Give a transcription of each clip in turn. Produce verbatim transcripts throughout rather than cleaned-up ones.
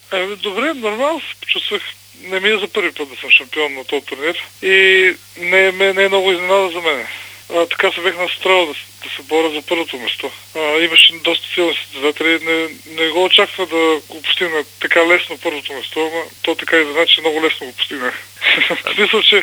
Еми, добре, нормално се почувствах. Не ми е за първи път да съм шампион на този турнир и не, е, не е много изненада за мен. А, така се бех настроил да, да се боря за първото место. А, имаше доста силни състезатели. Не, не го очаква да го постигна така лесно първото место, но то така и значи много лесно го постигнах. В смисъл, че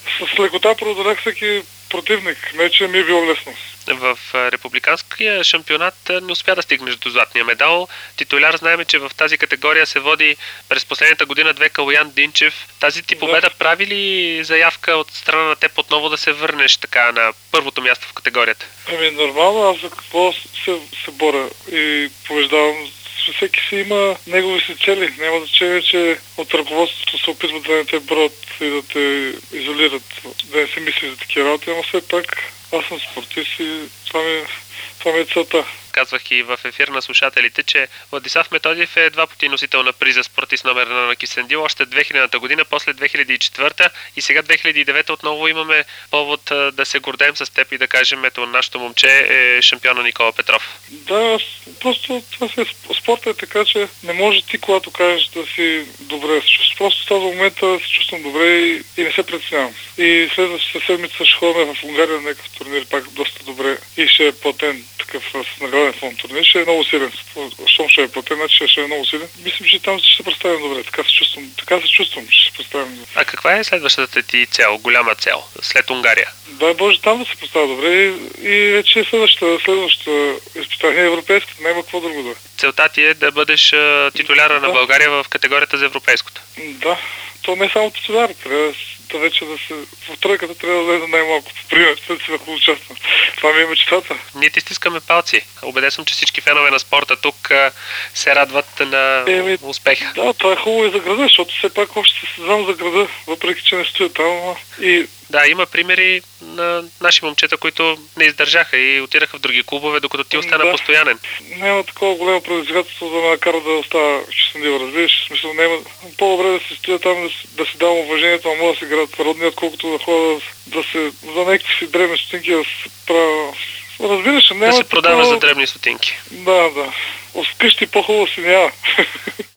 с лекота преодолях всеки противник. Не, че ми е било лесно. В републиканския шампионат не успя да стигнеш до златния медал. Титуляр знаем, че в тази категория се води през последната година две Калоян Динчев. Тази ти победа да. прави ли заявка от страна на теб отново да се върнеш така на първото място в категорията? Ами нормално, аз за какво се, се боря и побеждавам. Всеки си има негови си цели. Няма значение, че от ръководството се опитват да не те броят и да те изолират, да не се мисли за такива работи, но все пак аз съм спортист и това ми, това ми е целта. Казвах и в ефир на слушателите, че Владислав Методиев е два пъти носител на приза спортист номер едно на Кюстендил, още две хилядната година, после две хиляди и четвърта и сега две хиляди и девета отново имаме повод да се гордеем с теб и да кажем, ето нашето момче е шампиона Никола Петров. Да, просто това се, спорта е така, че не може ти, когато кажеш да си добре се чувстваш. Просто в този момента се чувствам добре и, и не се притеснявам. И следващата седмица ще ходим в Унгария на някакъв турнир, пак доста добре и ще е платен такъв с награден фонд турнир. Ще е много силен. Щом ще е платен, значи ще е много силен. Мислим, че там ще се представим добре. Така се чувствам, така се чувствам, че ще се представим добре. А каква е следващата ти цел, голяма цел, след Унгария? Дай Боже, там да се поставя добре и, и вече следващата, следващата изпитание европейската. Няма какво друго да. Целта ти е да бъдеш а, титуляра да. на България в категорията за европейското. Да. То не е само титуляр. Трябва да вече да се... В тройката трябва да влезе най-малко. По пример, да си да участвам. Това ми е мечтата. Ние ти стискаме палци. Убеден съм, че всички фенове на спорта тук а, се радват на Еми, успеха. Да, това е хубаво и за града, защото все пак още се знам за града, въпреки че не стоя там. И... Да, има примери на наши момчета, които не издържаха и отидаха в други клубове, докато ти остана да. постоянен. Няма такова голямо предизвикателство да ме накара да остава Кюстендил, разбираш. В смисъл, няма по-добре да се стоя там, да си, да си давам уважението, а мога да си играят родни, отколкото да ходя да се за някакви си древни стотинки да се правя. Разбираш, няма да се продаваш такова... за дребни стотинки. Да, да. От къщи по-хубаво си няма.